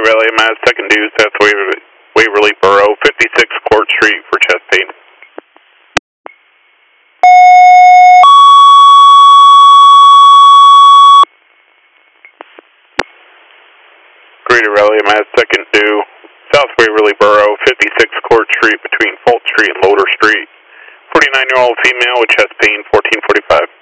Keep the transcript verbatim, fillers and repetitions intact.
Greater Raleigh, Mass, second due, South Waverly, Waverly Borough, fifty-six Court Street for chest pain. Greater Raleigh, Mass, second due, South Waverly Borough, fifty-six Court Street between Fulton Street and Loader Street. forty-nine-year-old female with chest pain, fourteen forty-five.